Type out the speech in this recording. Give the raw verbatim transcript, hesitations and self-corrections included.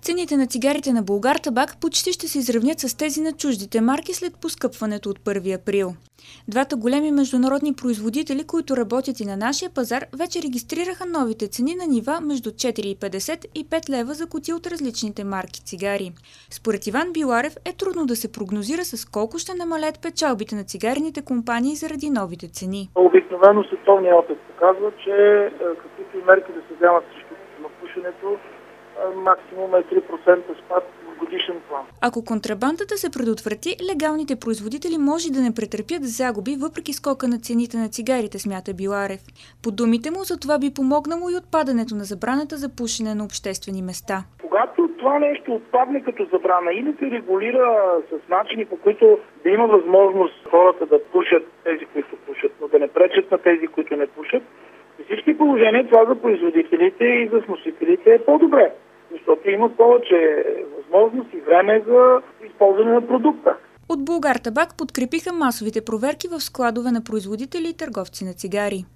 Цените на цигарите на Булгартабак почти ще се изравнят с тези на чуждите марки след поскъпването от първи април. Двата големи международни производители, които работят и на нашия пазар, вече регистрираха новите цени на нива между четири и петдесет и пет лева за кутия от различните марки цигари. Според Иван Биларев е трудно да се прогнозира с колко ще намалят печалбите на цигарените компании заради новите цени. Обикновено световният опит показва, че каквито и мерки да се вземат срещу тютюнопушенето, максимум е три процента спад в годишен план. Ако контрабандата се предотврати, легалните производители може да не претърпят загуби, въпреки скока на цените на цигарите, смята Биларев. По думите му, за това би помогнало и отпадането на забраната за пушене на обществени места. Когато това нещо отпадне като забрана или се регулира с начини, по които да има възможност хората да пушат тези, които пушат, но да не пречат на тези, които не пушат, при всички положения това за производителите и за вносителите е по-добре, защото има повече възможност и време за използване на продукта. От Булгартабак подкрепиха масовите проверки в складове на производители и търговци на цигари.